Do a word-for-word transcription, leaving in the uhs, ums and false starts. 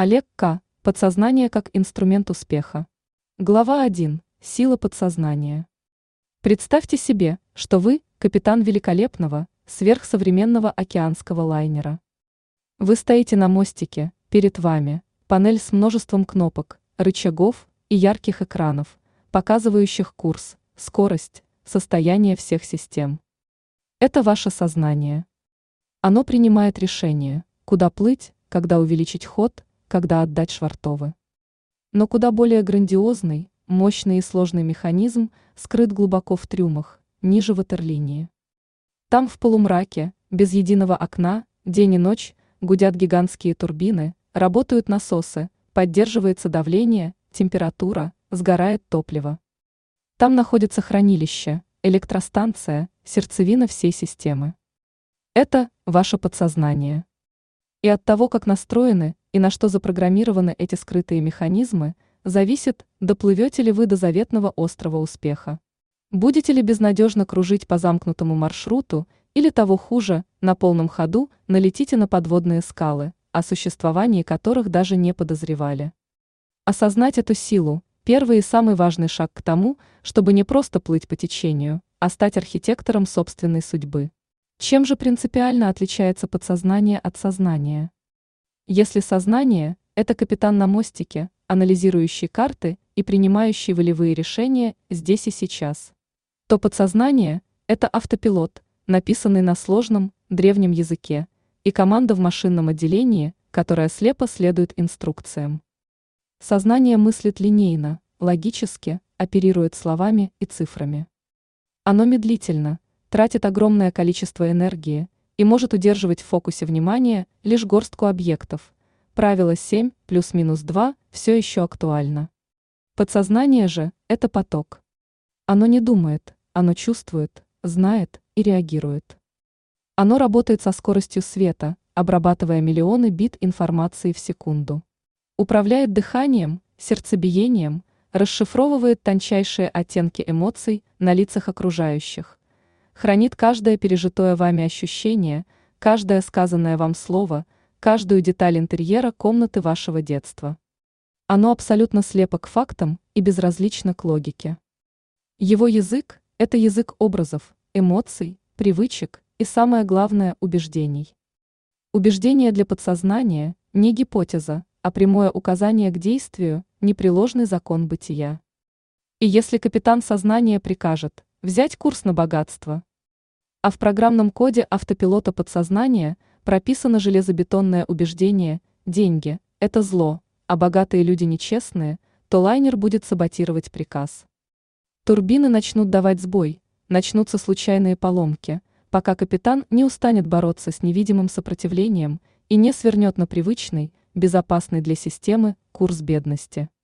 Олег К. Подсознание как инструмент успеха. Глава один. Сила подсознания. Представьте себе, что вы – капитан великолепного, сверхсовременного океанского лайнера. Вы стоите на мостике, перед вами панель с множеством кнопок, рычагов и ярких экранов, показывающих курс, скорость, состояние всех систем. Это ваше сознание. Оно принимает решение, куда плыть, когда увеличить ход, когда отдать швартовы. Но куда более грандиозный, мощный и сложный механизм скрыт глубоко в трюмах, ниже ватерлинии. Там в полумраке, без единого окна, день и ночь, гудят гигантские турбины, работают насосы, поддерживается давление, температура, сгорает топливо. Там находится хранилище, электростанция, сердцевина всей системы. Это ваше подсознание. И от того, как настроены и на что запрограммированы эти скрытые механизмы, зависит, доплывете ли вы до заветного острова успеха. Будете ли безнадежно кружить по замкнутому маршруту, или того хуже, на полном ходу налетите на подводные скалы, о существовании которых даже не подозревали. Осознать эту силу – первый и самый важный шаг к тому, чтобы не просто плыть по течению, а стать архитектором собственной судьбы. Чем же принципиально отличается подсознание от сознания? Если сознание – это капитан на мостике, анализирующий карты и принимающий волевые решения здесь и сейчас, то подсознание – это автопилот, написанный на сложном, древнем языке, и команда в машинном отделении, которая слепо следует инструкциям. Сознание мыслит линейно, логически, оперирует словами и цифрами. Оно медлительно, тратит огромное количество энергии и может удерживать в фокусе внимания лишь горстку объектов. Правило семь плюс-минус два все еще актуально. Подсознание же – это поток. Оно не думает, оно чувствует, знает и реагирует. Оно работает со скоростью света, обрабатывая миллионы бит информации в секунду. Управляет дыханием, сердцебиением, расшифровывает тончайшие оттенки эмоций на лицах окружающих. Хранит каждое пережитое вами ощущение, каждое сказанное вам слово, каждую деталь интерьера комнаты вашего детства. Оно абсолютно слепо к фактам и безразлично к логике. Его язык – это язык образов, эмоций, привычек и, самое главное, убеждений. Убеждение для подсознания – не гипотеза, а прямое указание к действию, непреложный закон бытия. И если капитан сознания прикажет взять курс на богатство, а в программном коде автопилота подсознания прописано железобетонное убеждение «деньги – это зло, а богатые люди нечестные», то лайнер будет саботировать приказ. Турбины начнут давать сбой, начнутся случайные поломки, пока капитан не устанет бороться с невидимым сопротивлением и не свернет на привычный, безопасный для системы курс бедности.